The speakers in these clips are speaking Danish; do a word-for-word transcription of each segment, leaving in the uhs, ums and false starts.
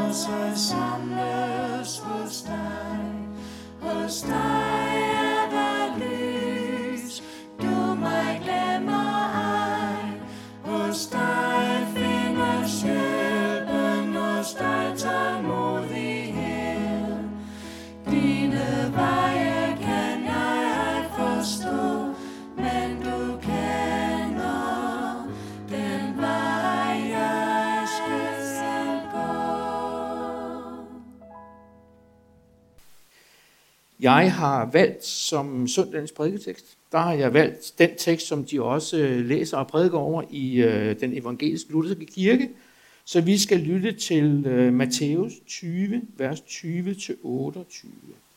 så samles hos dig. Hos dig er der lys, du mig glemmer ej. Hos dig findes hjælpen, hos dig tålmodighed. Dine veje kan jeg ej forstå, men du kender den vej, jeg skal gå. Jeg har valgt som søndagens prædiketekst, der har jeg valgt den tekst, som de også læser og prædiker over i øh, den evangeliske lutherske kirke. Så vi skal lytte til øh, Matthæus tyve, vers tyve til otteogtyve.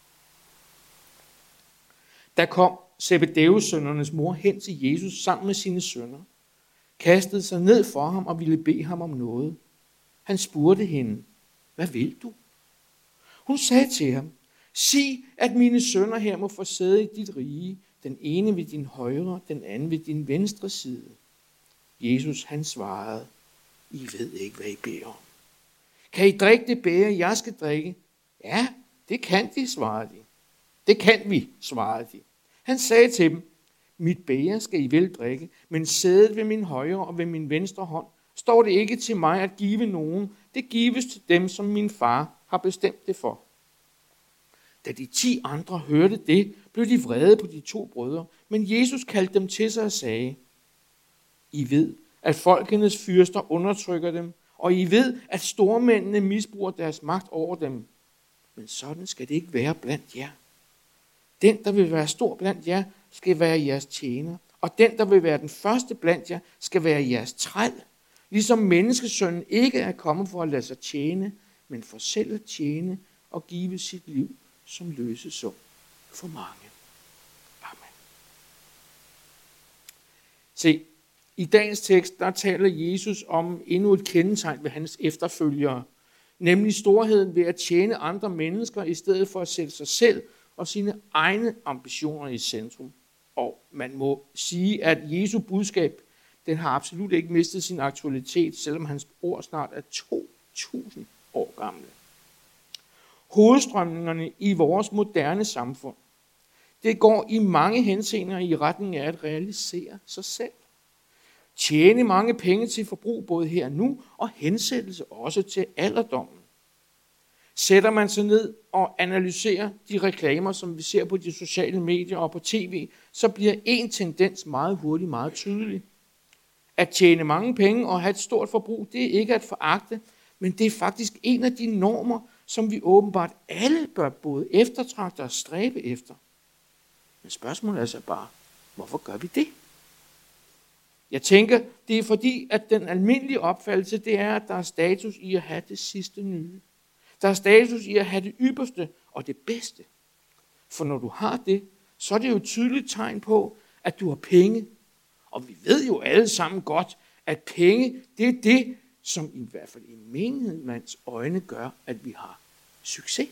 Der kom Zebedeus-sønnernes mor hen til Jesus sammen med sine sønner, kastede sig ned for ham og ville bede ham om noget. Han spurgte hende, hvad vil du? Hun sagde til ham, sig, at mine sønner her må få sæde i dit rige, den ene ved din højre, den anden ved din venstre side. Jesus han svarede, I ved ikke, hvad I beder om. Kan I drikke det bæger, jeg skal drikke? Ja, det kan de, svarede de. Det kan vi, svarede de. Han sagde til dem, mit bæger skal I vel drikke, men sædet ved min højre og ved min venstre hånd står det ikke til mig at give nogen. Det gives til dem, som min far har bestemt det for. Da de ti andre hørte det, blev de vrede på de to brødre, men Jesus kaldte dem til sig og sagde, I ved, at folkenes fyrster undertrykker dem, og I ved, at stormændene misbruger deres magt over dem. Men sådan skal det ikke være blandt jer. Den, der vil være stor blandt jer, skal være jeres tjener, og den, der vil være den første blandt jer, skal være jeres træl. Ligesom menneskesønnen ikke er kommet for at lade sig tjene, men for selv at tjene og give sit liv som løsesum for mange. Amen. Se, i dagens tekst, der taler Jesus om endnu et kendetegn ved hans efterfølgere, nemlig storheden ved at tjene andre mennesker, i stedet for at sætte sig selv og sine egne ambitioner i centrum. Og man må sige, at Jesu budskab, den har absolut ikke mistet sin aktualitet, selvom hans ord snart er to tusind år gamle. Hovedstrømningerne i vores moderne samfund, det går i mange henseender i retning af at realisere sig selv. Tjene mange penge til forbrug både her og nu, og hensættelse også til alderdommen. Sætter man sig ned og analyserer de reklamer, som vi ser på de sociale medier og på tv, så bliver en tendens meget hurtigt meget tydelig. At tjene mange penge og have et stort forbrug, det er ikke at foragte, men det er faktisk en af de normer, som vi åbenbart alle bør både eftertragte og stræbe efter. Men spørgsmålet er så bare, hvorfor gør vi det? Jeg tænker, det er fordi, at den almindelige opfattelse, det er, at der er status i at have det sidste nye. Der er status i at have det ypperste og det bedste. For når du har det, så er det jo et tydeligt tegn på, at du har penge. Og vi ved jo alle sammen godt, at penge, det er det, som i hvert fald i menighedsmands øjne gør, at vi har succes.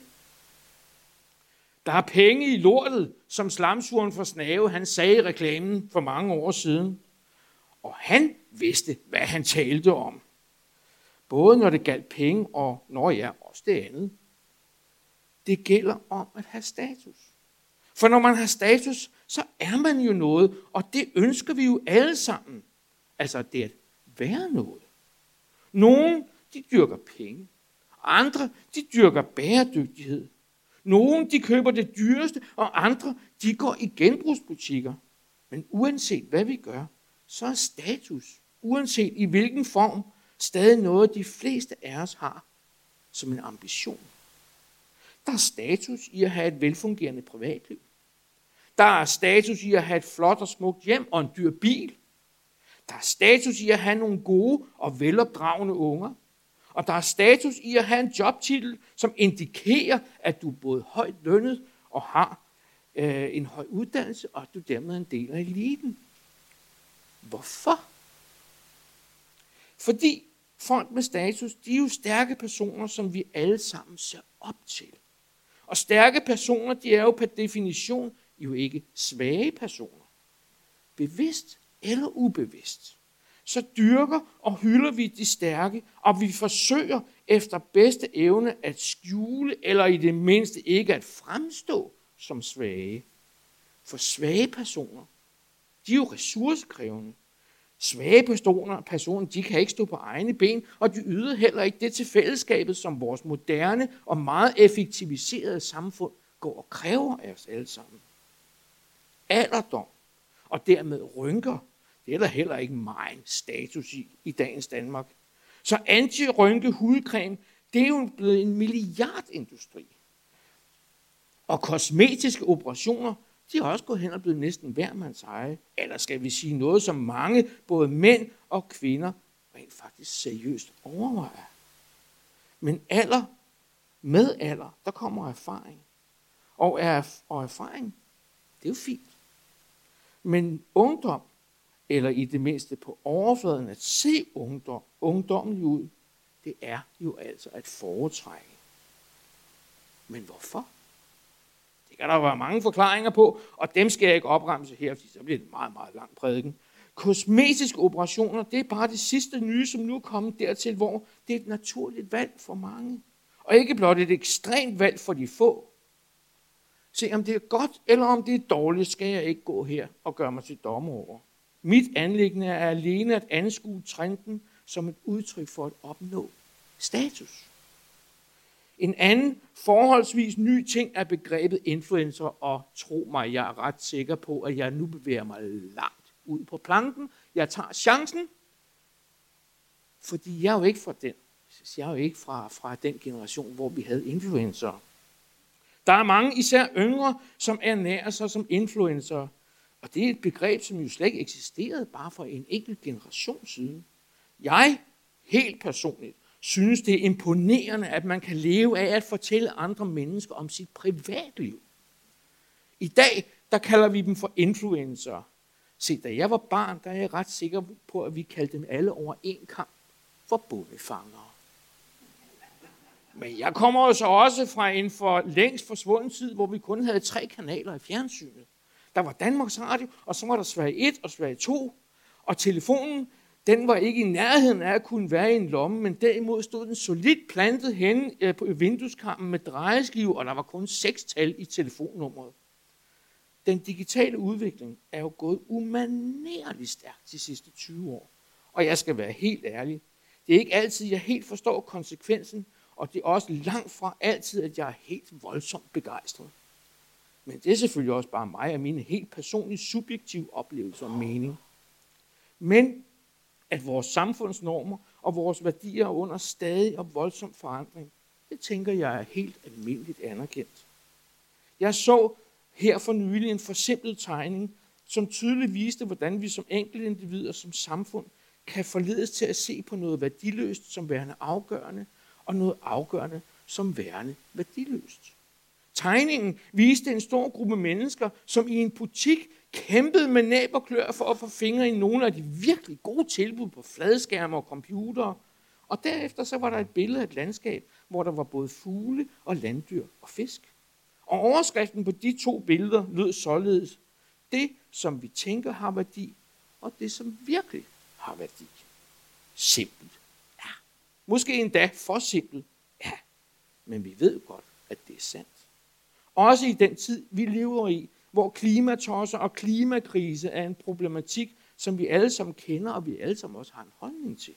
Der er penge i lortet, som slamsuren for Snave, han sagde i reklamen for mange år siden. Og han vidste, hvad han talte om. Både når det galt penge, og når ja, også det andet. Det gælder om at have status. For når man har status, så er man jo noget, og det ønsker vi jo alle sammen. Altså det at være noget. Nogle, de dyrker penge. Andre, de dyrker bæredygtighed. Nogle, de køber det dyreste, og andre, de går i genbrugsbutikker. Men uanset hvad vi gør, så er status, uanset i hvilken form, stadig noget, de fleste af os har som en ambition. Der er status i at have et velfungerende privatliv. Der er status i at have et flot og smukt hjem og en dyr bil. Der er status i at have nogle gode og velopdragende unger. Og der er status i at have en jobtitel, som indikerer, at du er både højt lønnet og har øh, en høj uddannelse, og at du dermed er en del af eliten. Hvorfor? Fordi folk med status, de er jo stærke personer, som vi alle sammen ser op til. Og stærke personer, de er jo per definition jo ikke svage personer. Bevidst eller ubevidst, så dyrker og hylder vi de stærke, og vi forsøger efter bedste evne at skjule, eller i det mindste ikke at fremstå som svage. For svage personer, de er jo ressourcekrævende. Svage personer, personer, de kan ikke stå på egne ben, og de yder heller ikke det til fællesskabet, som vores moderne og meget effektiviserede samfund går og kræver af os alle sammen. Alderdom og dermed rynker, det er der heller ikke meget status i i dagens Danmark. Så anti-rynke hudcreme, det er jo blevet en milliardindustri. Og kosmetiske operationer, de er også gået hen og blevet næsten hver mands eje. Eller skal vi sige noget, som mange, både mænd og kvinder, rent faktisk seriøst overvejer. Men alder, med alder, der kommer erfaring. Og, er, og erfaring, det er jo fint. Men ungdom, eller i det mindste på overfladen at se ungdom, ungdommen ud, det er jo altså at foretrække. Men hvorfor? Det kan der være mange forklaringer på, og dem skal jeg ikke opremse her, fordi så bliver det meget, meget lang prædiken. Kosmetiske operationer, det er bare det sidste nye, som nu er kommet dertil, hvor det er et naturligt valg for mange. Og ikke blot et ekstremt valg for de få. Se, om det er godt, eller om det er dårligt, skal jeg ikke gå her og gøre mig til dommer over. Mit anliggende er alene at anskue trenden som et udtryk for at opnå status. En anden forholdsvis ny ting er begrebet influencer, og tro mig, jeg er ret sikker på, at jeg nu bevæger mig langt ud på planken. Jeg tager chancen, fordi jeg er jo ikke fra den, jeg er jo ikke fra, fra den generation, hvor vi havde influencer. Der er mange, især yngre, som ernærer sig som influencer. Og det er et begreb, som jo slet ikke eksisterede bare for en enkelt generation siden. Jeg, helt personligt, synes, det er imponerende, at man kan leve af at fortælle andre mennesker om sit privatliv. I dag, der kalder vi dem for influencer. Se, da jeg var barn, der er jeg ret sikker på, at vi kaldte dem alle over en kamp for bondefangere. Men jeg kommer jo så også fra en for længst forsvunden tid, hvor vi kun havde tre kanaler i fjernsynet. Der var Danmarks Radio, og så var der Sverige et og Sverige to. Og telefonen, den var ikke i nærheden af at kunne være i en lomme, men derimod stod den solidt plantet henne på vindueskarmen med drejeskive, og der var kun seks tal i telefonnummeret. Den digitale udvikling er jo gået umanerligt stærkt de sidste tyve år. Og jeg skal være helt ærlig. Det er ikke altid, jeg helt forstår konsekvensen, og det er også langt fra altid, at jeg er helt voldsomt begejstret. Men det er selvfølgelig også bare mig og mine helt personlige subjektive oplevelser og mening. Men at vores samfundsnormer og vores værdier er under stadig og voldsom forandring, det tænker jeg er helt almindeligt anerkendt. Jeg så her for nylig en forsimplet tegning, som tydeligt viste, hvordan vi som enkeltindivider som samfund kan forledes til at se på noget værdiløst som værende afgørende, og noget afgørende som værende værdiløst. Tegningen viste en stor gruppe mennesker, som i en butik kæmpede med næb og klør for at få fingre i nogle af de virkelig gode tilbud på fladskærme og computere. Og derefter så var der et billede af et landskab, hvor der var både fugle og landdyr og fisk. Og overskriften på de to billeder lød således: det, som vi tænker har værdi, og det, som virkelig har værdi. Simpelt. Ja. Måske endda for simpelt. Ja. Men vi ved godt, at det er sandt. Også i den tid, vi lever i, hvor klimatosser og klimakrise er en problematik, som vi alle sammen kender, og vi alle sammen også har en holdning til.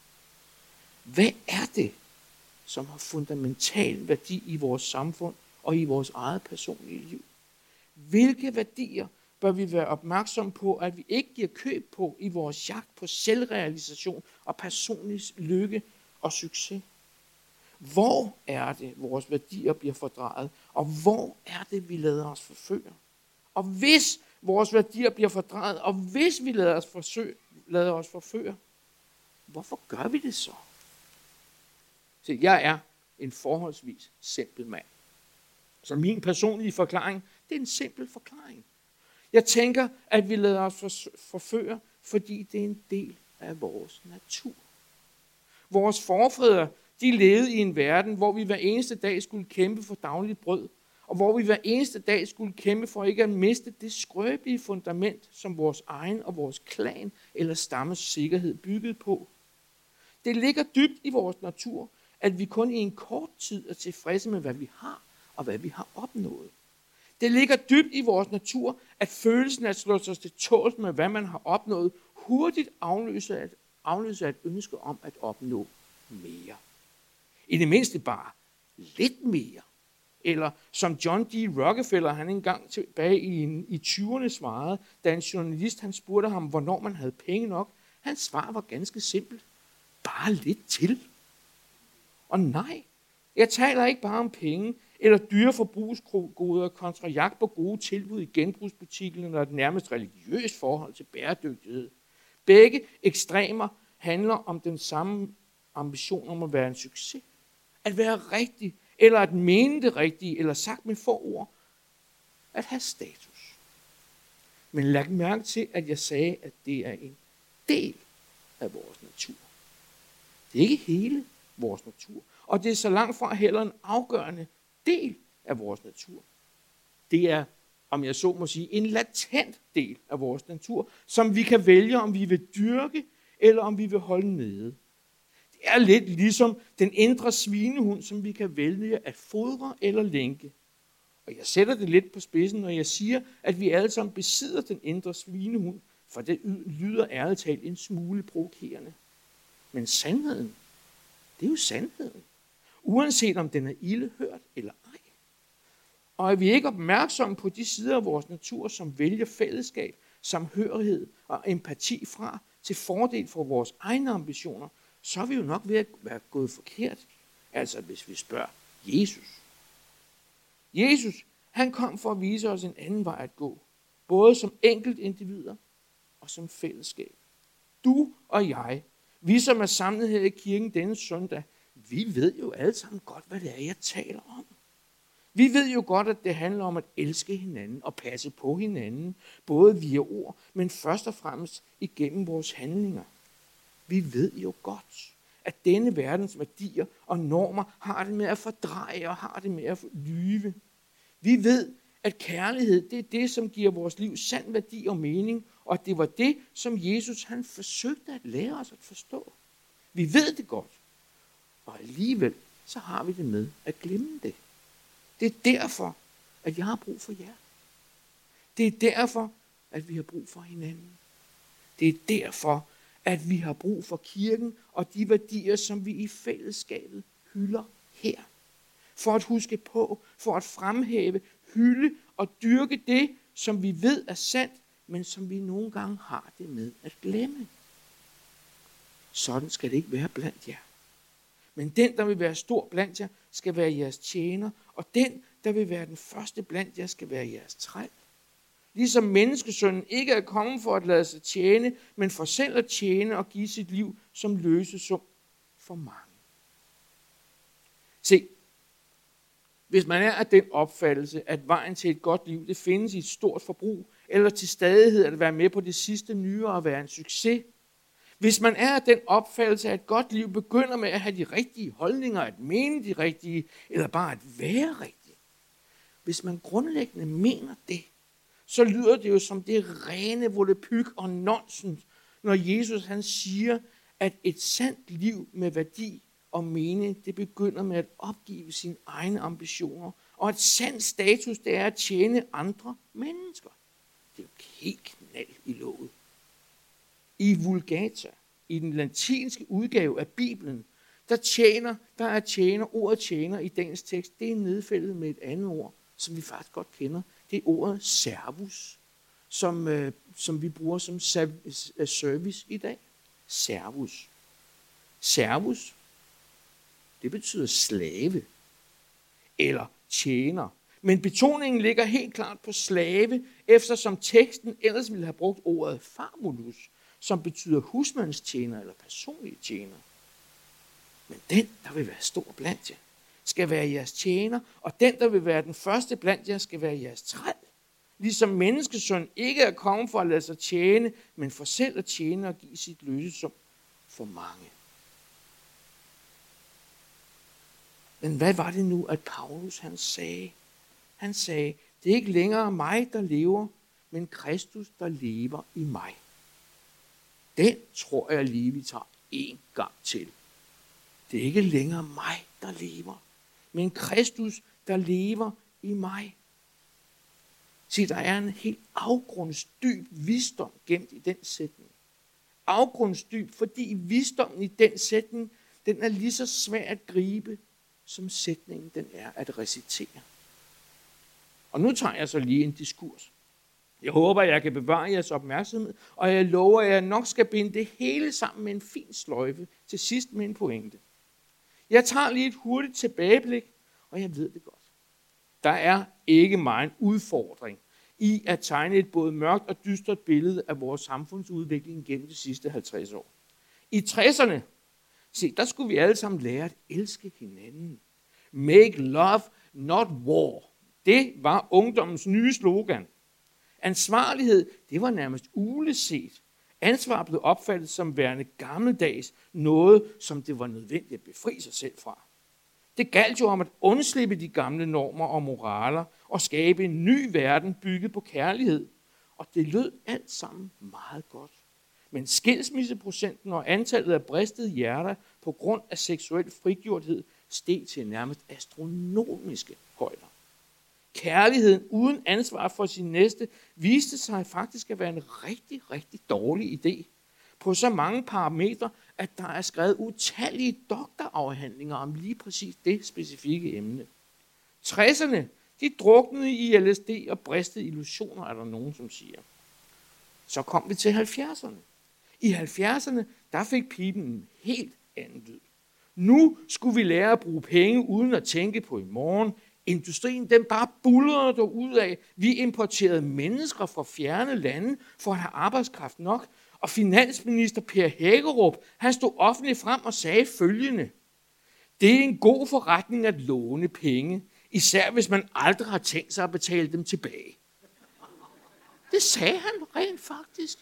Hvad er det, som har fundamental værdi i vores samfund og i vores eget personlige liv? Hvilke værdier bør vi være opmærksom på, at vi ikke giver køb på i vores jagt på selvrealisation og personlig lykke og succes? Hvor er det, vores værdier bliver fordrejet, og hvor er det, vi lader os forføre? Og hvis vores værdier bliver fordrejet, og hvis vi lader os, forsøge, lader os forføre, hvorfor gør vi det så? Så jeg er en forholdsvis simpel mand. Så min personlige forklaring, det er en simpel forklaring. Jeg tænker, at vi lader os forføre, fordi det er en del af vores natur. Vores forfædre, de levede i en verden, hvor vi hver eneste dag skulle kæmpe for dagligt brød. og hvor vi hver eneste dag skulle kæmpe for ikke at miste det skrøbelige fundament, som vores egen og vores klan eller stammes sikkerhed byggede på. Det ligger dybt i vores natur, at vi kun i en kort tid er tilfredse med, hvad vi har og hvad vi har opnået. Det ligger dybt i vores natur, at følelsen af at slå sig til tåls med, hvad man har opnået, hurtigt afløser et, afløser et ønske om at opnå mere. I det mindste bare lidt mere. Eller som John D. Rockefeller, han engang tilbage i, i tyverne svarede, da en journalist han spurgte ham, hvornår man havde penge nok. Hans svar var ganske simpelt. Bare lidt til. Og nej, jeg taler ikke bare om penge, eller dyre forbrugsgoder kontra jagt på gode tilbud i genbrugsbutikken, eller et nærmest religiøst forhold til bæredygtighed. Begge ekstremer handler om den samme ambition om at være en succes. At være rigtig, eller at mene det rigtige, eller sagt med få ord, at have status. Men læg mærke til, at jeg sagde, at det er en del af vores natur. Det er ikke hele vores natur, og det er så langt fra heller en afgørende del af vores natur. Det er, om jeg så må sige, en latent del af vores natur, som vi kan vælge, om vi vil dyrke, eller om vi vil holde nede. Det er lidt ligesom den indre svinehund, som vi kan vælge at fodre eller lænke. Og jeg sætter det lidt på spidsen, når jeg siger, at vi alle sammen besidder den indre svinehund, for det lyder ærligt talt en smule provokerende. Men sandheden, det er jo sandheden. Uanset om den er ildehørt eller ej. Og er vi ikke opmærksomme på de sider af vores natur, som vælger fællesskab, samhørighed og empati fra til fordel for vores egne ambitioner, så er vi jo nok ved at være gået forkert. Altså hvis vi spørger Jesus. Jesus, han kom for at vise os en anden vej at gå. Både som enkelt individer og som fællesskab. Du og jeg, vi som er samlet her i kirken denne søndag, vi ved jo alle sammen godt, hvad det er, jeg taler om. Vi ved jo godt, at det handler om at elske hinanden og passe på hinanden, både via ord, men først og fremmest igennem vores handlinger. Vi ved jo godt, at denne verdens værdier og normer har det med at fordreje og har det med at lyve. Vi ved, at kærlighed, det er det, som giver vores liv sand værdi og mening, og det var det, som Jesus han forsøgte at lære os at forstå. Vi ved det godt, og alligevel så har vi det med at glemme det. Det er derfor, at jeg har brug for jer. Det er derfor, at vi har brug for hinanden. Det er derfor, at vi har brug for kirken og de værdier, som vi i fællesskabet hylder her. For at huske på, for at fremhæve, hylde og dyrke det, som vi ved er sandt, men som vi nogle gange har det med at glemme. Sådan skal det ikke være blandt jer. Men den, der vil være stor blandt jer, skal være jeres tjener, og den, der vil være den første blandt jer, skal være jeres træl. Ligesom menneskesønnen ikke er kommet for at lade sig tjene, men for selv at tjene og give sit liv som løsesum for mange. Se, hvis man er af den opfattelse, at vejen til et godt liv, det findes i et stort forbrug, eller til stadighed at være med på det sidste nye og at være en succes. Hvis man er af den opfattelse, at et godt liv begynder med at have de rigtige holdninger, at mene de rigtige, eller bare at være rigtig. Hvis man grundlæggende mener det, så lyder det jo som det rene volapyk og nonsens, når Jesus han siger, at et sandt liv med værdi og mening, det begynder med at opgive sine egne ambitioner, og et sandt status, det er at tjene andre mennesker. Det er jo helt knald i låget. I Vulgata, i den latinske udgave af Bibelen, der tjener, der er tjener, ordet tjener i dagens tekst, det er nedfældet med et andet ord, som vi faktisk godt kender. Det er ordet servus, som, øh, som vi bruger som service i dag. Servus. Servus, det betyder slave eller tjener. Men betoningen ligger helt klart på slave, eftersom teksten ellers ville have brugt ordet famulus, som betyder husmandstjener eller personlige tjener. Men den, der vil være stor blandt jer, skal være jeres tjener, og den, der vil være den første blandt jer, skal være jeres træl. Ligesom menneskesøn ikke er kommet for at lade sig tjene, men for selv at tjene og give sit løsesum for mange. Men hvad var det nu, at Paulus han sagde? Han sagde, det er ikke længere mig, der lever, men Kristus, der lever i mig. Den tror jeg lige, vi tager en gang til. Det er ikke længere mig, der lever, men Kristus, der lever i mig. Se, der er en helt afgrundsdyb visdom gemt i den sætning. Afgrundsdyb, fordi visdommen i den sætning, den er lige så svær at gribe, som sætningen den er at recitere. Og nu tager jeg så lige en diskurs. Jeg håber, jeg kan bevare jeres opmærksomhed, og jeg lover, at jeg nok skal binde det hele sammen med en fin sløjfe til sidst med en pointe. Jeg tager lige et hurtigt tilbageblik, og jeg ved det godt. Der er ikke meget en udfordring i at tegne et både mørkt og dystert billede af vores samfundsudvikling gennem de sidste halvtreds år. I tresserne, se, der skulle vi alle sammen lære at elske hinanden. Make love, not war. Det var ungdommens nye slogan. Ansvarlighed, det var nærmest uleset. Ansvar blev opfattet som værende gammeldags, noget som det var nødvendigt at befri sig selv fra. Det galt jo om at undslippe de gamle normer og moraler og skabe en ny verden bygget på kærlighed. Og det lød alt sammen meget godt. Men skilsmisseprocenten og antallet af bristede hjerter på grund af seksuel frigjorthed steg til nærmest astronomiske højder. Kærligheden uden ansvar for sin næste viste sig faktisk at være en rigtig, rigtig dårlig idé. På så mange parametre, at der er skrevet utallige doktorafhandlinger om lige præcis det specifikke emne. tresserne, de druknede i L S D og bristede illusioner, er der nogen, som siger. Så kom vi til halvfjerdserne. I halvfjerdserne, der fik piben en helt anden lyd. Nu skulle vi lære at bruge penge uden at tænke på i morgen. Industrien, den bare buldrede derudad. Vi importerede mennesker fra fjerne lande for at have arbejdskraft nok. Og finansminister Per Hækkerup, han stod offentligt frem og sagde følgende. Det er en god forretning at låne penge, især hvis man aldrig har tænkt sig at betale dem tilbage. Det sagde han rent faktisk.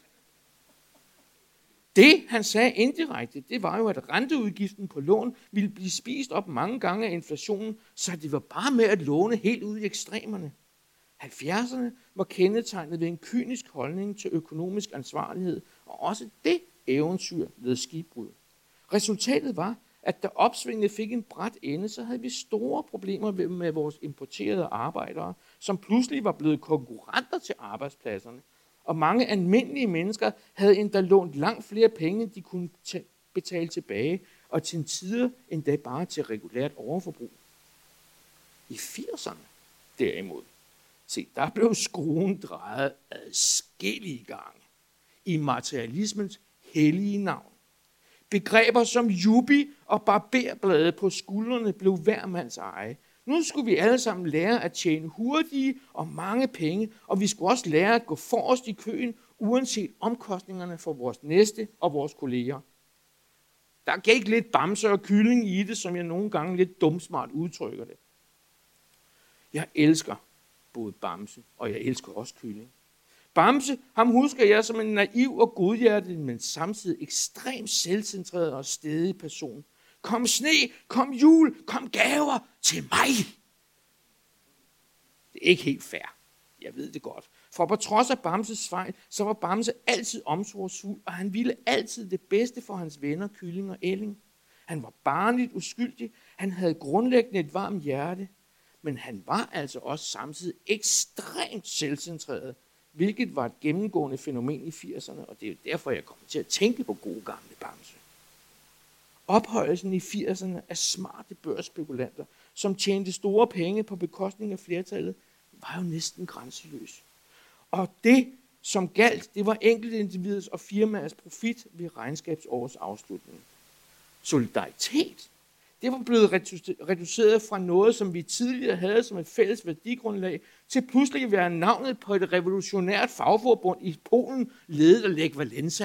Det, han sagde indirekte, det var jo, at renteudgiften på lån ville blive spist op mange gange af inflationen, så det var bare med at låne helt ud i ekstremerne. halvfjerdserne var kendetegnet ved en kynisk holdning til økonomisk ansvarlighed, og også det eventyr led skibbrud. Resultatet var, at da opsvinget fik en brat ende, så havde vi store problemer med vores importerede arbejdere, som pludselig var blevet konkurrenter til arbejdspladserne. Og mange almindelige mennesker havde endda lånt langt flere penge, de kunne betale tilbage, og til en tider endda bare til regulært overforbrug. I firserne derimod, se, der blev skruen drejet adskillige gange i materialismens hellige navn. Begreber som jubi og barberblade på skuldrene blev hver mands eje. Nu skulle vi alle sammen lære at tjene hurtige og mange penge, og vi skulle også lære at gå forrest i køen, uanset omkostningerne for vores næste og vores kolleger. Der gik lidt bamse og kylling i det, som jeg nogle gange lidt dumsmart udtrykker det. Jeg elsker både bamse, og jeg elsker også kylling. Bamse, ham husker jeg som en naiv og godhjertet, men samtidig ekstremt selvcentreret og stædig person. Kom sne, kom jul, kom gaver til mig. Det er ikke helt fair. Jeg ved det godt. For på trods af Bamses fejl, så var Bamse altid omsorgsfuld, og han ville altid det bedste for hans venner, kylling og ælling. Han var barnligt uskyldig, han havde grundlæggende et varmt hjerte, men han var altså også samtidig ekstremt selvcentreret, hvilket var et gennemgående fænomen i firserne, og det er jo derfor, jeg kommer til at tænke på gode gamle Bamse. Ophøjelsen i firserne af smarte børsspekulanter, som tjente store penge på bekostning af flertallet, var jo næsten grænseløs. Og det, som galt, det var enkeltindividets og firmaers profit ved regnskabsårets afslutning. Solidaritet, det var blevet reduceret fra noget, som vi tidligere havde som et fælles værdigrundlag, til pludselig at være navnet på et revolutionært fagforbund i Polen, ledet af Lech Walesa.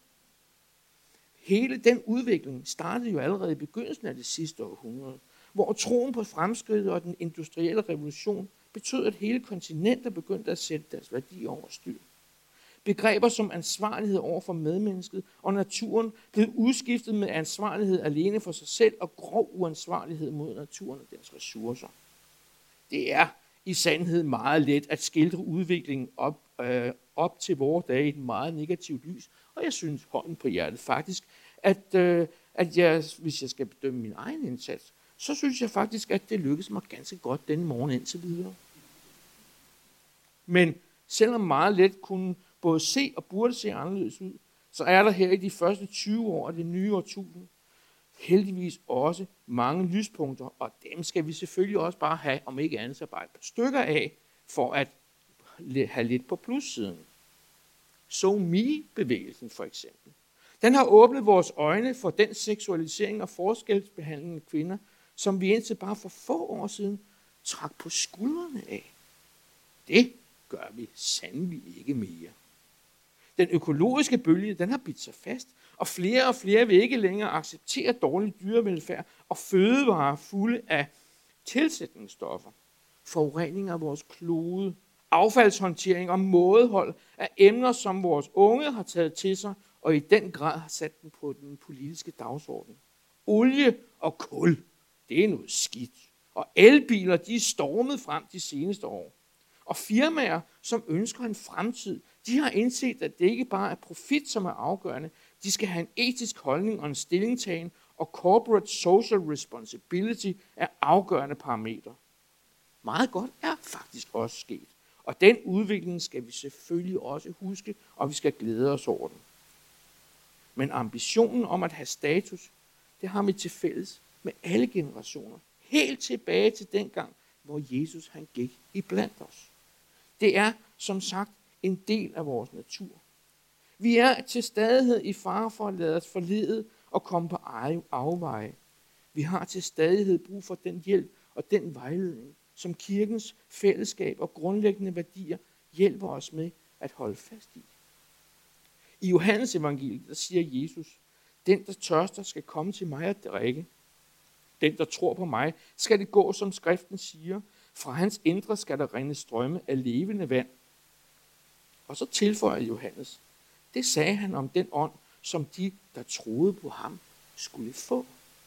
Hele den udvikling startede jo allerede i begyndelsen af det sidste århundrede, hvor troen på fremskridtet og den industrielle revolution betød, at hele kontinenter begyndte at sætte deres værdi over styr. Begreber som ansvarlighed over for medmennesket og naturen blev udskiftet med ansvarlighed alene for sig selv og grov uansvarlighed mod naturen og dens ressourcer. Det er i sandhed meget let at skildre udviklingen op, øh, op til vores dage i et meget negativt lys. Og jeg synes, hånden på hjertet faktisk, at, øh, at jeg, hvis jeg skal bedømme min egen indsats, så synes jeg faktisk, at det lykkedes mig ganske godt denne morgen indtil videre. Men selvom meget let kunne både se og burde se anderledes ud, så er der her i de første tyve år af det nye årtusind heldigvis også mange lyspunkter, og dem skal vi selvfølgelig også bare have, om ikke andet så bare et par stykker af, for at have lidt på plussiden. So Me-bevægelsen for eksempel. Den har åbnet vores øjne for den seksualisering og forskelsbehandling af kvinder, som vi indtil bare for få år siden trak på skuldrene af. Det gør vi sandelig ikke mere. Den økologiske bølge, den har bidt sig fast, og flere og flere vil ikke længere acceptere dårlig dyrevelfærd og fødevarer fulde af tilsætningsstoffer, forurening af vores klode, affaldshåndtering og mådehold af emner, som vores unge har taget til sig og i den grad har sat dem på den politiske dagsorden. Olie og kul, det er noget skidt. Og elbiler, de er stormet frem de seneste år. Og firmaer, som ønsker en fremtid, de har indset, at det ikke bare er profit, som er afgørende. De skal have en etisk holdning og en stillingtagen, og corporate social responsibility er afgørende parametre. Meget godt er faktisk også sket. Og den udvikling skal vi selvfølgelig også huske, og vi skal glæde os over den. Men ambitionen om at have status, det har vi til fælles med alle generationer. Helt tilbage til dengang, hvor Jesus han gik iblandt os. Det er, som sagt, en del af vores natur. Vi er til stadighed i fare for at lade os forlede og komme på afveje. Vi har til stadighed brug for den hjælp og den vejledning, som kirkens fællesskab og grundlæggende værdier hjælper os med at holde fast i. I Johannes evangeliet, der siger Jesus, den der tørster skal komme til mig at drikke. Den der tror på mig, skal det gå som skriften siger, fra hans indre skal der rinde strømme af levende vand. Og så tilføjer Johannes, det sagde han om den ånd, som de, der troede på ham, skulle få.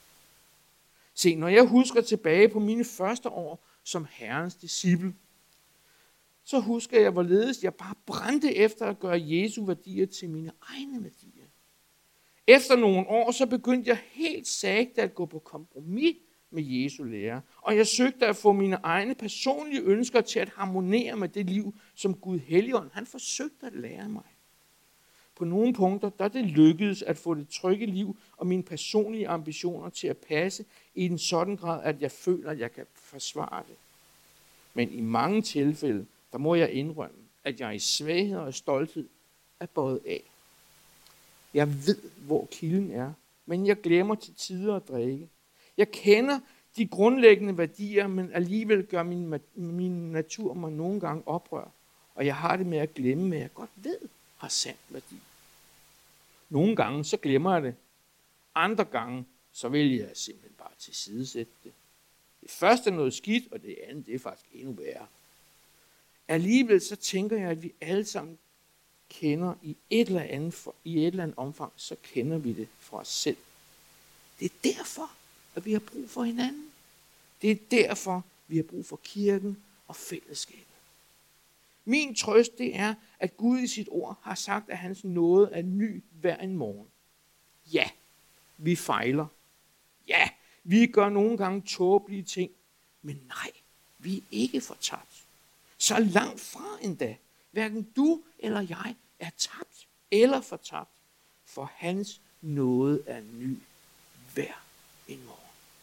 Se, når jeg husker tilbage på mine første år som Herrens disciple, så husker jeg, hvorledes jeg bare brændte efter at gøre Jesu værdier til mine egne værdier. Efter nogle år, så begyndte jeg helt sagt at gå på kompromis med Jesu lære, og jeg søgte at få mine egne personlige ønsker til at harmonere med det liv, som Gud Helligånd, han forsøgte at lære mig. På nogle punkter, der det lykkedes at få det trygge liv og mine personlige ambitioner til at passe i en sådan grad, at jeg føler, at jeg kan forsvare det. Men i mange tilfælde, der må jeg indrømme, at jeg i svaghed og stolthed er bøjet af. Jeg ved, hvor kilden er, men jeg glemmer til tider at drikke. Jeg kender de grundlæggende værdier, men alligevel gør min, min natur mig nogle gange oprør. Og jeg har det med at glemme, hvad jeg godt ved har sand værdi. Nogle gange så glemmer jeg det. Andre gange så vælger jeg simpelthen bare tilsidesætte det. Det første er noget skidt, og det andet det er faktisk endnu værre. Alligevel så tænker jeg, at vi alle sammen kender i et eller andet, for, i et eller andet omfang, så kender vi det fra os selv. Det er derfor, at vi har brug for hinanden. Det er derfor, vi har brug for kirken og fællesskabet. Min trøst, det er, at Gud i sit ord har sagt, at hans nåde er ny hver en morgen. Ja, vi fejler. Ja, vi gør nogle gange tåbelige ting. Men nej, vi er ikke fortabt. Så langt fra endda. Hverken du eller jeg er tabt eller fortabt. For hans nåde er ny hver en morgen.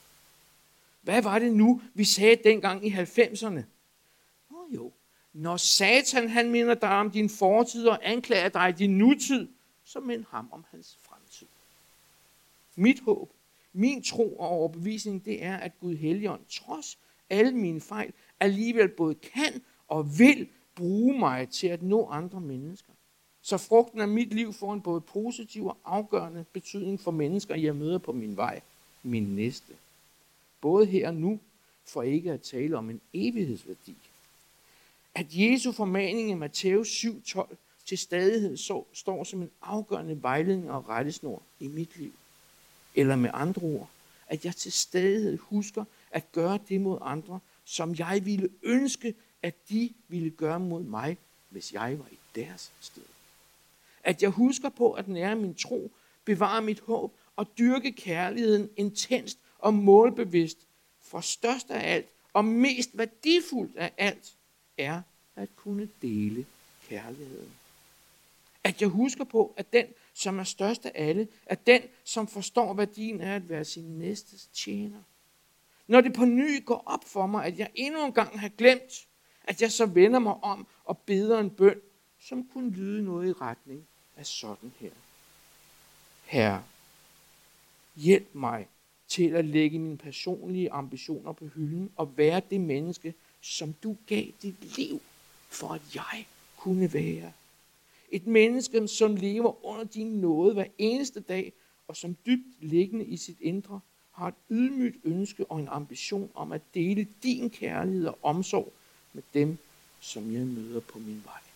Hvad var det nu, vi sagde dengang i halvfemserne? Nå jo, når Satan han minder dig om din fortid og anklager dig i din nutid, så mind ham om hans fremtid. Mit håb, min tro og overbevisning, det er, at Gud Helligånd, trods alle mine fejl, alligevel både kan og vil bruge mig til at nå andre mennesker. Så frugten af mit liv får en både positiv og afgørende betydning for mennesker, jeg møder på min vej, min næste. Både her og nu, for ikke at tale om en evighedsværdi. At Jesu formaning i Matthæus syv tolv til stadighed så, står som en afgørende vejledning og rettesnor i mit liv. Eller med andre ord, at jeg til stadighed husker at gøre det mod andre, som jeg ville ønske, at de ville gøre mod mig, hvis jeg var i deres sted. At jeg husker på at nære min tro, bevare mit håb og dyrke kærligheden intenst og målbevidst. For størst af alt og mest værdifuldt af alt er at kunne dele kærligheden. At jeg husker på, at den, som er størst af alle, er den, som forstår værdien af at være sin næstes tjener. Når det på ny går op for mig, at jeg endnu en gang har glemt, at jeg så vender mig om og beder en bøn, som kunne lyde noget i retning af sådan her. Herre, hjælp mig til at lægge mine personlige ambitioner på hylden og være det menneske, som du gav dit liv, for at jeg kunne være. Et menneske, som lever under din nåde hver eneste dag, og som dybt liggende i sit indre, har et ydmygt ønske og en ambition om at dele din kærlighed og omsorg med dem, som jeg møder på min vej.